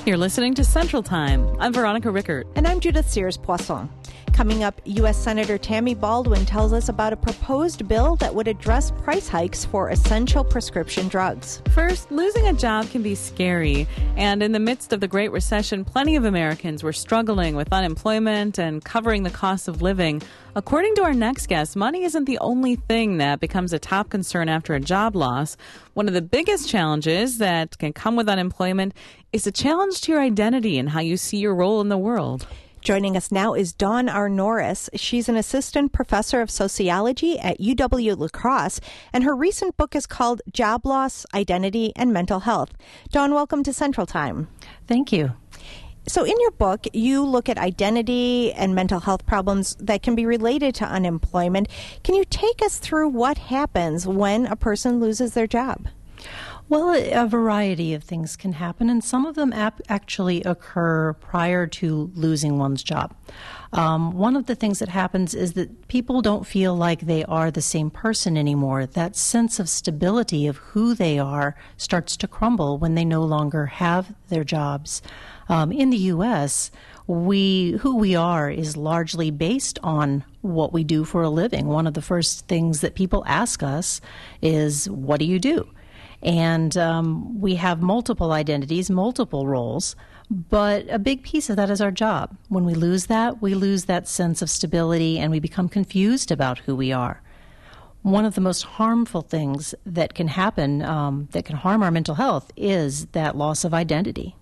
You're listening to Central Time. I'm Veronica Rickert. And I'm Judith Sears-Poisson. Coming up, U.S. Senator Tammy Baldwin tells us about a proposed bill that would address price hikes for essential prescription drugs. First, losing a job can be scary. And in the midst of the Great Recession, plenty of Americans were struggling with unemployment and covering the cost of living. According to our next guest, money isn't the only thing that becomes a top concern after a job loss. One of the biggest challenges that can come with unemployment is a challenge to your identity and how you see your role in the world. Joining us now is Dawn R. Norris. She's an assistant professor of sociology at UW-La Crosse, and her recent book is called Job Loss, Identity, and Mental Health. Dawn, welcome to Central Time. Thank you. So in your book, you look at identity and mental health problems that can be related to unemployment. Can you take us through what happens when a person loses their job? Well, a variety of things can happen, and some of them actually occur prior to losing one's job. One of the things that happens is that people don't feel like they are the same person anymore. That sense of stability of who they are starts to crumble when they no longer have their jobs. In the U.S., who we are is largely based on what we do for a living. One of the first things that people ask us is, what do you do? And we have multiple identities, multiple roles, but a big piece of that is our job. When we lose that sense of stability, and we become confused about who we are. One of the most harmful things that can happen, that can harm our mental health, is that loss of identity.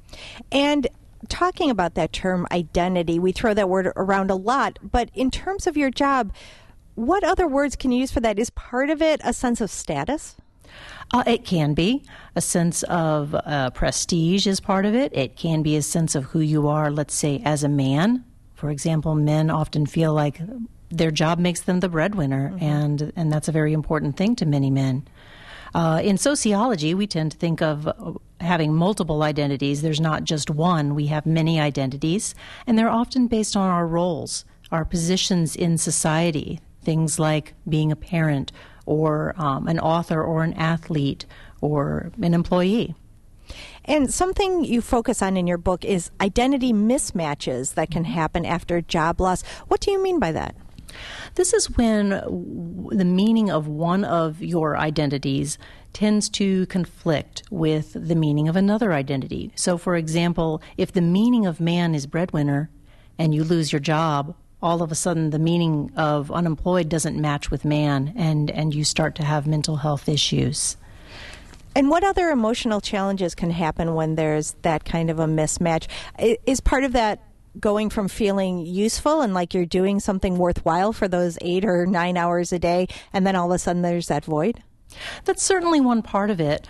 And talking about that term identity, we throw that word around a lot, but in terms of your job, what other words can you use for that? Is part of it a sense of status? It can be. A sense of prestige is part of it. It can be a sense of who you are, let's say, as a man. For example, men often feel like their job makes them the breadwinner, and that's a very important thing to many men. In sociology, we tend to think of having multiple identities. There's not just one. We have many identities, and they're often based on our roles, our positions in society, things like being a parent, or an author, or an athlete, or an employee. And something you focus on in your book is identity mismatches that can happen after job loss. What do you mean by that? This is when the meaning of one of your identities tends to conflict with the meaning of another identity. So, for example, if the meaning of man is breadwinner and you lose your job, all of a sudden the meaning of unemployed doesn't match with man, and you start to have mental health issues. And what other emotional challenges can happen when there's that kind of a mismatch? Is part of that going from feeling useful and like you're doing something worthwhile for those 8 or 9 hours a day, and then all of a sudden there's that void? That's certainly one part of it.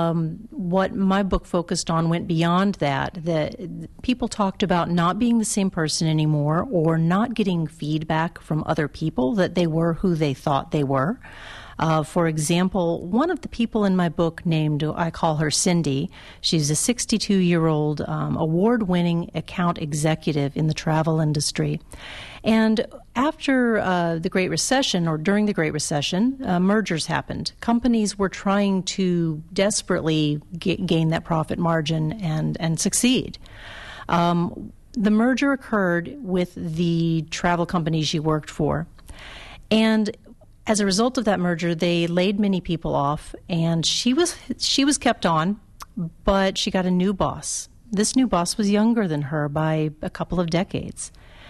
What my book focused on went beyond that people talked about not being the same person anymore, or not getting feedback from other people that they were who they thought they were. For example, one of the people in my book I call her Cindy. She's a 62-year-old award-winning account executive in the travel industry. And after the Great Recession, or during the Great Recession, mergers happened. Companies were trying to desperately gain that profit margin and succeed. The merger occurred with the travel company she worked for. And as a result of that merger, they laid many people off, and she was kept on, but she got a new boss. This new boss was younger than her by a couple of decades.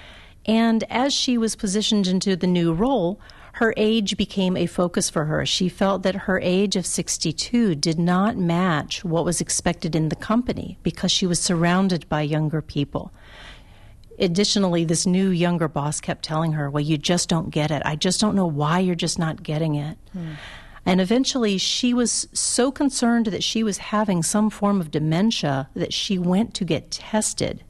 And as she was positioned into the new role, her age became a focus for her. She felt that her age of 62 did not match what was expected in the company because she was surrounded by younger people. Additionally, this new younger boss kept telling her, well, you just don't get it. I just don't know why you're just not getting it. And eventually she was so concerned that she was having some form of dementia that she went to get tested.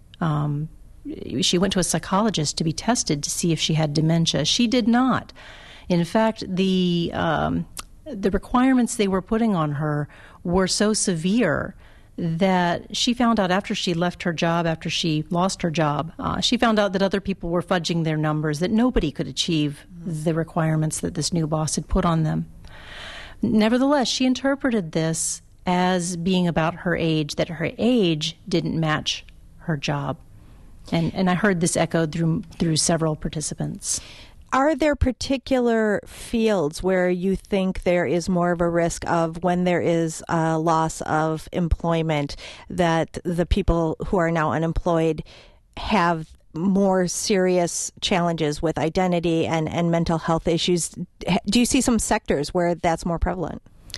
She went to a psychologist to be tested to see if she had dementia. She did not. In fact, the requirements they were putting on her were so severe that she found out after she left her job, after she lost her job, she found out that other people were fudging their numbers, that nobody could achieve the requirements that this new boss had put on them. Nevertheless, she interpreted this as being about her age, that her age didn't match her job. And I heard this echoed through several participants. Are there particular fields where you think there is more of a risk of, when there is a loss of employment, that the people who are now unemployed have more serious challenges with identity and mental health issues? Do you see some sectors where that's more prevalent?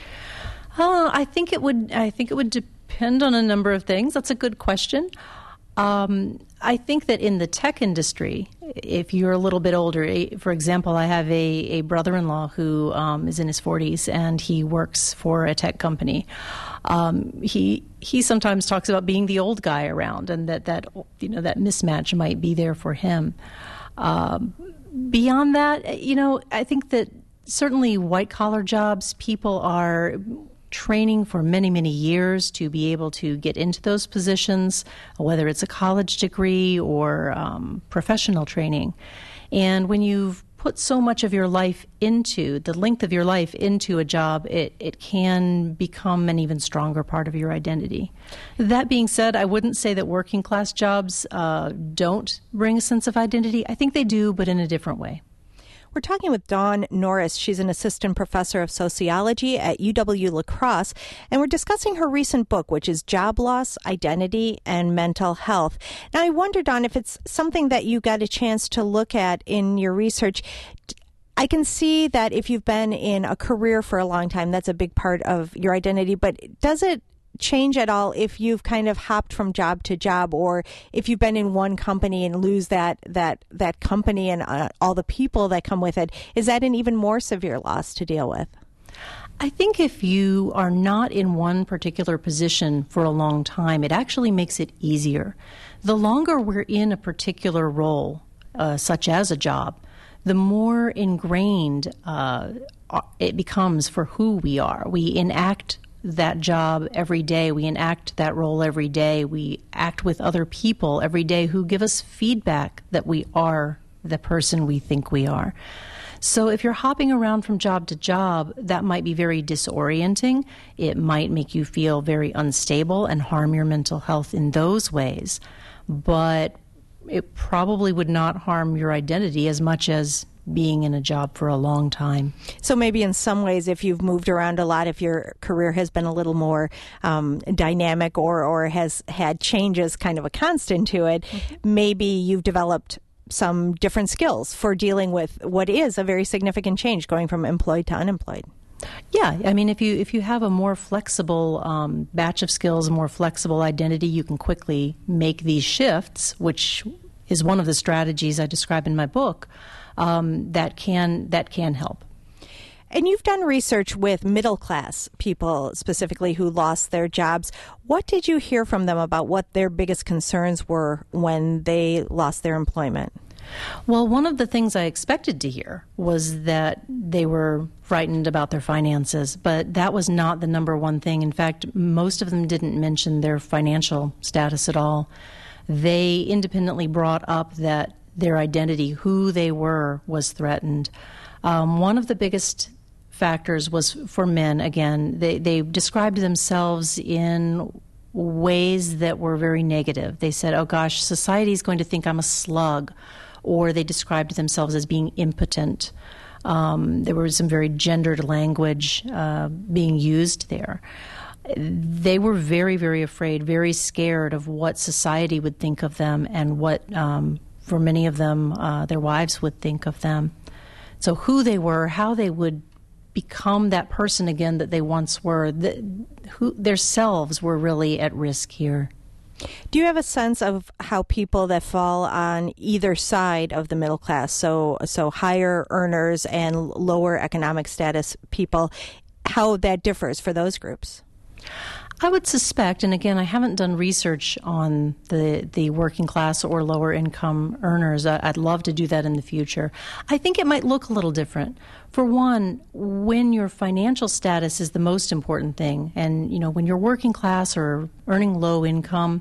I think it would depend on a number of things. That's a good question. I think that in the tech industry, if you're a little bit older, for example, I have a brother-in-law who is in his 40s, and he works for a tech company. He sometimes talks about being the old guy around, and that mismatch might be there for him. Beyond that, I think that certainly white-collar jobs, people are training for many, many years to be able to get into those positions, whether it's a college degree or professional training. And when you've put so much of your life into, the length of your life into a job, it can become an even stronger part of your identity. That being said, I wouldn't say that working class jobs don't bring a sense of identity. I think they do, but in a different way. We're talking with Dawn Norris. She's an assistant professor of sociology at UW-La Crosse, and we're discussing her recent book, which is Job Loss, Identity, and Mental Health. Now, I wonder, Dawn, if it's something that you got a chance to look at in your research. I can see that if you've been in a career for a long time, that's a big part of your identity, but does it change at all if you've kind of hopped from job to job, or if you've been in one company and lose that company and all the people that come with it? Is that an even more severe loss to deal with? I think if you are not in one particular position for a long time, it actually makes it easier. The longer we're in a particular role, such as a job, the more ingrained it becomes for who we are. We enact that job every day. We enact that role every day. We act with other people every day who give us feedback that we are the person we think we are. So if you're hopping around from job to job, that might be very disorienting. It might make you feel very unstable and harm your mental health in those ways. But it probably would not harm your identity as much as being in a job for a long time. So maybe in some ways, if you've moved around a lot, if your career has been a little more dynamic or has had changes, kind of a constant to it, maybe you've developed some different skills for dealing with what is a very significant change, going from employed to unemployed. Yeah, I mean, if you have a more flexible batch of skills, a more flexible identity, you can quickly make these shifts, which is one of the strategies I describe in my book. That can help. And you've done research with middle class people specifically who lost their jobs. What did you hear from them about what their biggest concerns were when they lost their employment? Well, one of the things I expected to hear was that they were frightened about their finances, but that was not the number one thing. In fact, most of them didn't mention their financial status at all. They independently brought up that their identity, who they were, was threatened. One of the biggest factors was for men. Again, they described themselves in ways that were very negative. They said, oh gosh, society is going to think I'm a slug. Or they described themselves as being impotent. There was some very gendered language being used there. They were very, very afraid, very scared of what society would think of them and what, for many of them, their wives would think of them. So who they were, how they would become that person again that they once were, their selves were really at risk here. Do you have a sense of how people that fall on either side of the middle class, so higher earners and lower economic status people, how that differs for those groups? I would suspect, and again, I haven't done research on the working class or lower income earners. I'd love to do that in the future. I think it might look a little different. For one, when your financial status is the most important thing, and when you're working class or earning low income,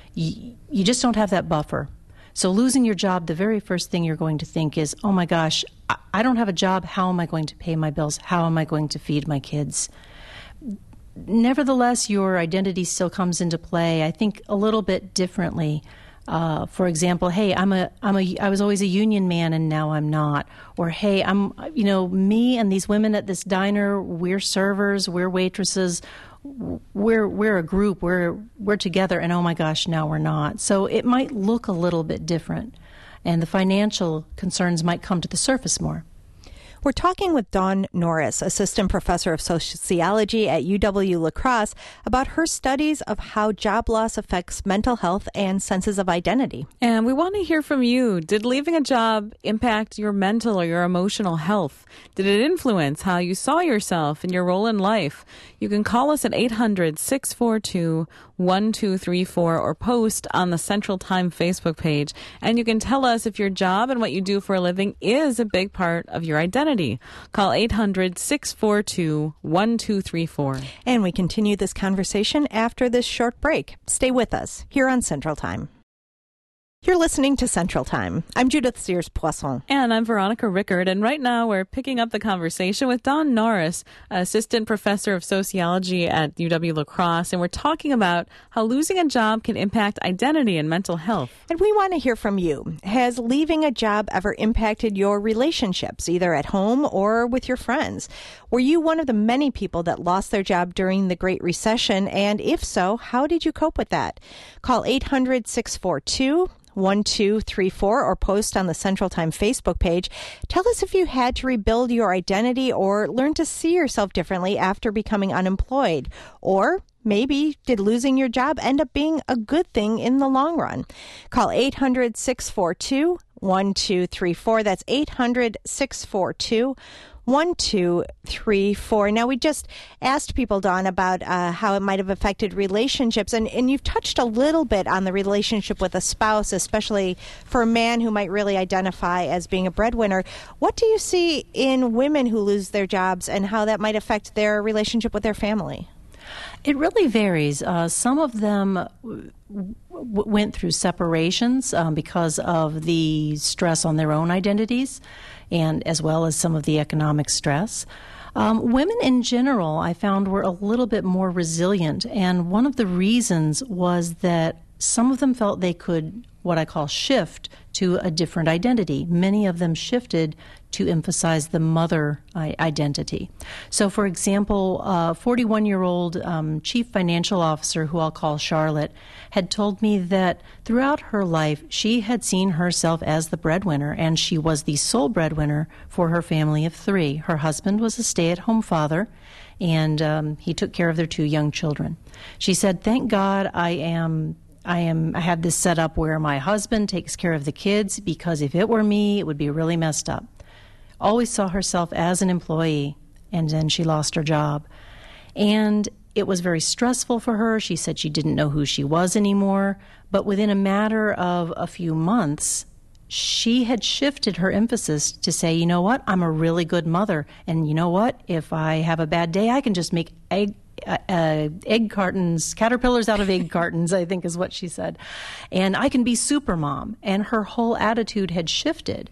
you just don't have that buffer. So losing your job, the very first thing you're going to think is, oh my gosh, I don't have a job. How am I going to pay my bills? How am I going to feed my kids? nevertheless, your identity still comes into play, I think, a little bit differently. For example, hey, I was always a union man and now I'm not. Or hey, me and these women at this diner, we're servers, we're waitresses, we're a group, we're together, and oh my gosh, now we're not. So it might look a little bit different, and the financial concerns might come to the surface more. We're talking with Dawn Norris, Assistant Professor of Sociology at UW-La Crosse, about her studies of how job loss affects mental health and senses of identity. And we want to hear from you. Did leaving a job impact your mental or your emotional health? Did it influence how you saw yourself and your role in life? You can call us at 800-642-1234 or post on the Central Time Facebook page. And you can tell us if your job and what you do for a living is a big part of your identity. Call 800-642-1234. And we continue this conversation after this short break. Stay with us here on Central Time. You're listening to Central Time. I'm Judith Sears-Poisson. And I'm Veronica Rickard. And right now we're picking up the conversation with Dawn Norris, Assistant Professor of Sociology at UW-La Crosse. And we're talking about how losing a job can impact identity and mental health. And we want to hear from you. Has leaving a job ever impacted your relationships, either at home or with your friends? Were you one of the many people that lost their job during the Great Recession? And if so, how did you cope with that? Call 800-642-1234 or post on the Central Time Facebook page. Tell us if you had to rebuild your identity or learn to see yourself differently after becoming unemployed. Or maybe did losing your job end up being a good thing in the long run? Call 800-642-1234. That's 800-642-1234. Now, we just asked people, Dawn, about how it might have affected relationships, and you've touched a little bit on the relationship with a spouse, especially for a man who might really identify as being a breadwinner. What do you see in women who lose their jobs and how that might affect their relationship with their family? It really varies. Some of them went through separations because of the stress on their own identities, and as well as some of the economic stress. Women in general, I found, were a little bit more resilient, and one of the reasons was that some of them felt they could, what I call, shift to a different identity. Many of them shifted to emphasize the mother identity. So, for example, a 41-year-old chief financial officer, who I'll call Charlotte, had told me that throughout her life, she had seen herself as the breadwinner, and she was the sole breadwinner for her family of three. Her husband was a stay-at-home father, and he took care of their two young children. She said, "Thank God I have this set up where my husband takes care of the kids, because if it were me, it would be really messed up." Always saw herself as an employee, and then she lost her job. And it was very stressful for her. She said she didn't know who she was anymore. But within a matter of a few months, she had shifted her emphasis to say, you know what, I'm a really good mother. And you know what, if I have a bad day, I can just make egg cartons, caterpillars out of egg cartons, I think is what she said. And I can be super mom. And her whole attitude had shifted.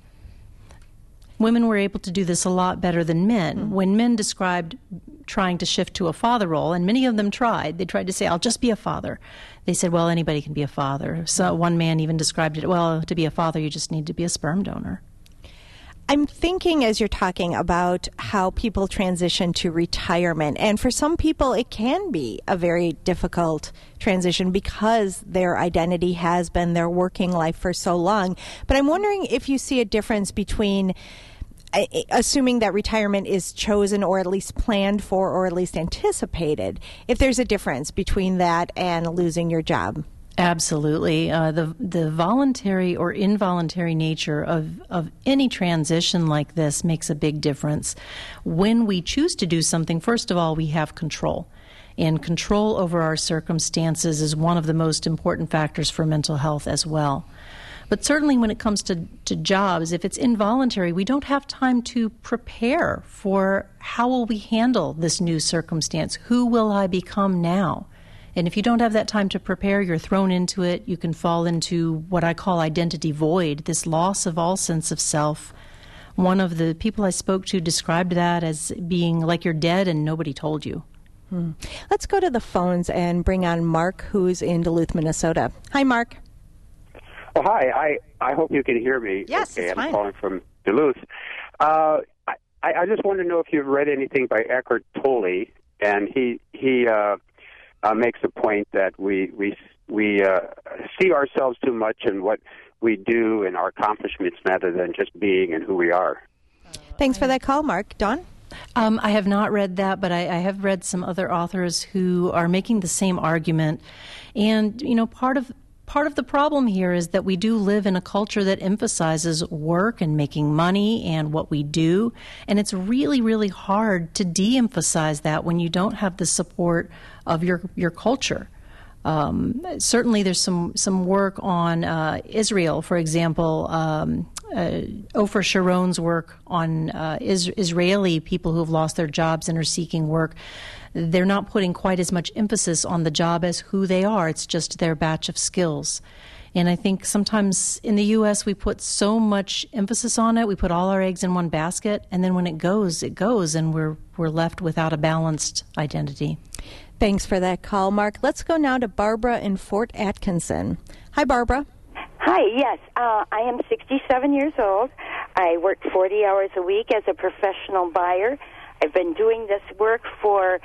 Women were able to do this a lot better than men. Mm-hmm. When men described trying to shift to a father role, and many of them tried, they tried to say, I'll just be a father. They said, well, anybody can be a father. So one man even described it, well, to be a father, you just need to be a sperm donor. I'm thinking, as you're talking, about how people transition to retirement. And for some people, it can be a very difficult transition because their identity has been their working life for so long. But I'm wondering if you see a difference between assuming that retirement is chosen or at least planned for or at least anticipated, if there's a difference between that and losing your job. Absolutely. The voluntary or involuntary nature of any transition like this makes a big difference. When we choose to do something, first of all, we have control. And control over our circumstances is one of the most important factors for mental health as well. But certainly when it comes to jobs, if it's involuntary, we don't have time to prepare for how will we handle this new circumstance? Who will I become now? And if you don't have that time to prepare, you're thrown into it. You can fall into what I call identity void, this loss of all sense of self. One of the people I spoke to described that as being like you're dead and nobody told you. Let's go to the phones and bring on Mark, who's in Duluth, Minnesota. Hi, Mark. Oh, hi. I hope you can hear me. Yes, okay, it's fine. I'm calling from Duluth. I just want to know if you've read anything by Eckhart Tolle, and he makes a point that we see ourselves too much in what we do and our accomplishments rather than just being and who we are. Thanks for that call, Mark. Dawn? I have not read that, but I have read some other authors who are making the same argument. And, part of the problem here is that we do live in a culture that emphasizes work and making money and what we do. And it's really, really hard to de-emphasize that when you don't have the support of your culture. Certainly there's some work on Israel, for example. Ofer Sharon's work on Israeli people who have lost their jobs and are seeking work. They're not putting quite as much emphasis on the job as who they are. It's just their batch of skills. And I think sometimes in the U.S. we put so much emphasis on it. We put all our eggs in one basket, and then when it goes, and we're left without a balanced identity. Thanks for that call, Mark. Let's go now to Barbara in Fort Atkinson. Hi, Barbara. Hi, yes. I am 67 years old. I work 40 hours a week as a professional buyer. I've been doing this work for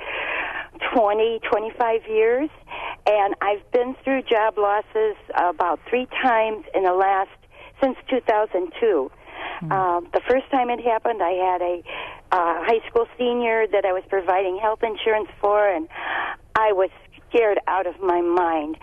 25 years, and I've been through job losses about 3 times since 2002. The first time it happened, I had a high school senior that I was providing health insurance for, and I was scared out of my mind.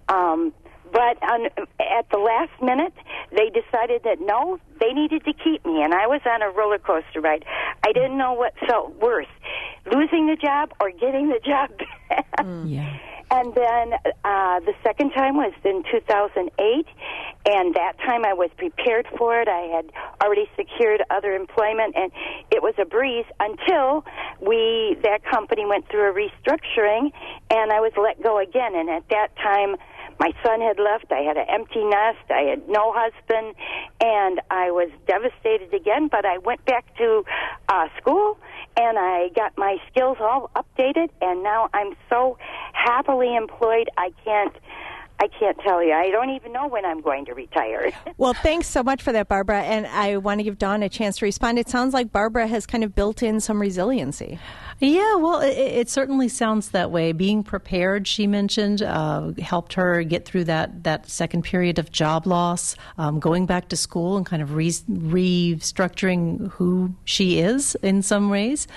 But at the last minute, they decided that, no, they needed to keep me, and I was on a roller coaster ride. I didn't know what felt worse, losing the job or getting the job back. Yeah. And then the second time was in 2008, and that time I was prepared for it. I had already secured other employment, and it was a breeze until that company went through a restructuring, and I was let go again. And at that time, my son had left. I had an empty nest. I had no husband, and I was devastated again. But I went back to school, and I got my skills all updated, and now I'm so happily employed. I can't tell you. I don't even know when I'm going to retire. Well, thanks so much for that, Barbara. And I want to give Dawn a chance to respond. It sounds like Barbara has kind of built in some resiliency. Yeah, well, it certainly sounds that way. Being prepared, she mentioned, helped her get through that second period of job loss, going back to school and kind of restructuring who she is in some ways.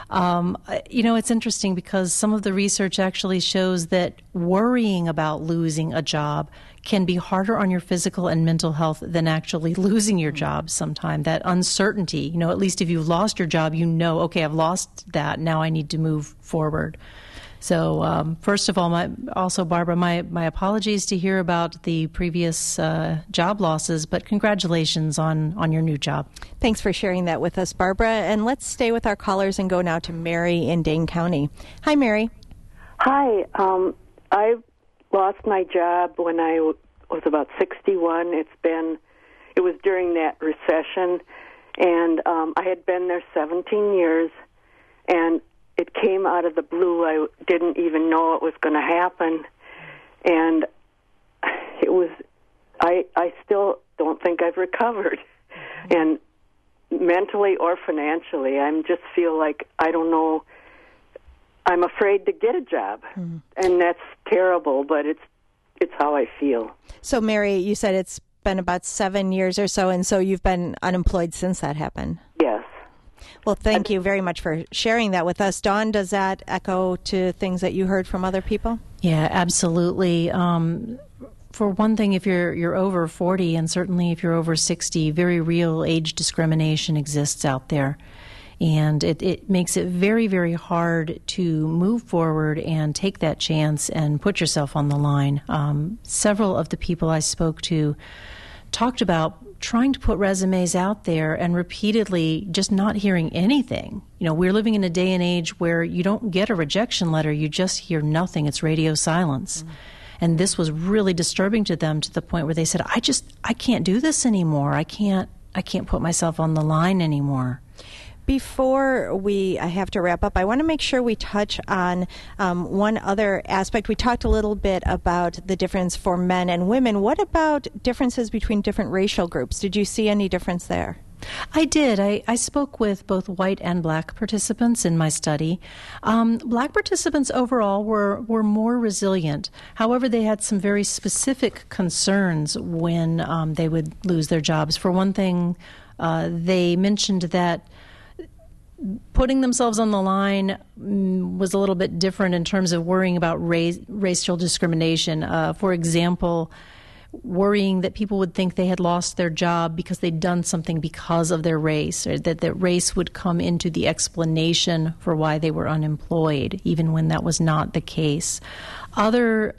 It's interesting because some of the research actually shows that worrying about losing a job can be harder on your physical and mental health than actually losing your job sometime. That uncertainty, at least if you've lost your job, okay, I've lost that. Now I need to move forward. So first of all, Barbara, my apologies to hear about the previous job losses, but congratulations on your new job. Thanks for sharing that with us, Barbara. And let's stay with our callers and go now to Mary in Dane County. Hi, Mary. Hi. I lost my job when I was about 61. It was during that recession, and I had been there 17 years, and it came out of the blue. I didn't even know it was going to happen, and I still don't think I've recovered, and mentally or financially, I just feel like I don't know. I'm afraid to get a job, and that's terrible, but it's how I feel. So, Mary, you said it's been about 7 years or so, and so you've been unemployed since that happened. Yes. Well, thank you very much for sharing that with us. Dawn, does that echo to things that you heard from other people? Yeah, absolutely. For one thing, if you're over 40, and certainly if you're over 60, very real age discrimination exists out there. And it makes it very, very hard to move forward and take that chance and put yourself on the line. Several of the people I spoke to talked about trying to put resumes out there and repeatedly just not hearing anything. We're living in a day and age where you don't get a rejection letter, you just hear nothing. It's radio silence. And this was really disturbing to them to the point where they said, I can't do this anymore. I can't put myself on the line anymore. Before I have to wrap up, I want to make sure we touch on one other aspect. We talked a little bit about the difference for men and women. What about differences between different racial groups? Did you see any difference there? I did. I spoke with both white and black participants in my study. Black participants overall were more resilient. However, they had some very specific concerns when they would lose their jobs. For one thing, they mentioned that putting themselves on the line was a little bit different in terms of worrying about racial discrimination. For example, worrying that people would think they had lost their job because they'd done something because of their race, or that race would come into the explanation for why they were unemployed, even when that was not the case. Other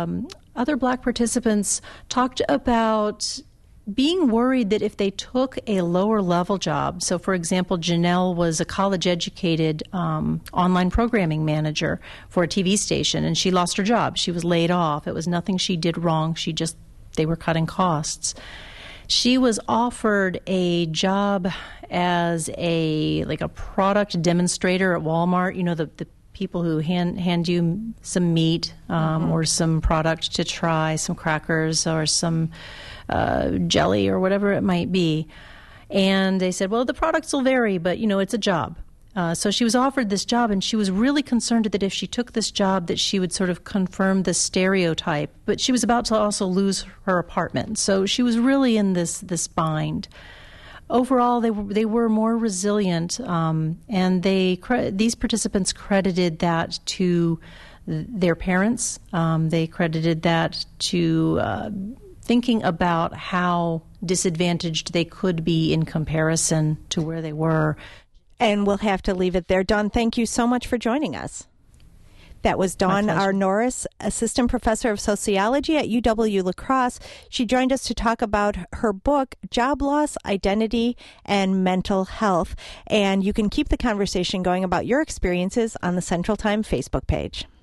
black participants talked about being worried that if they took a lower level job, so for example, Janelle was a college-educated online programming manager for a TV station, and she lost her job. She was laid off. It was nothing she did wrong. They were cutting costs. She was offered a job as a product demonstrator at Walmart. You know, the people who hand you some meat or some product to try, some crackers or some jelly or whatever it might be. And they said, well, the products will vary, but, it's a job. So she was offered this job, and she was really concerned that if she took this job that she would sort of confirm the stereotype. But she was about to also lose her apartment. So she was really in this bind. Overall, they were more resilient, and these participants credited that to their parents. They credited that to thinking about how disadvantaged they could be in comparison to where they were. And we'll have to leave it there. Dawn, thank you so much for joining us. That was Dawn R. Norris, Assistant Professor of Sociology at UW-La Crosse. She joined us to talk about her book, Job Loss, Identity, and Mental Health. And you can keep the conversation going about your experiences on the Central Time Facebook page.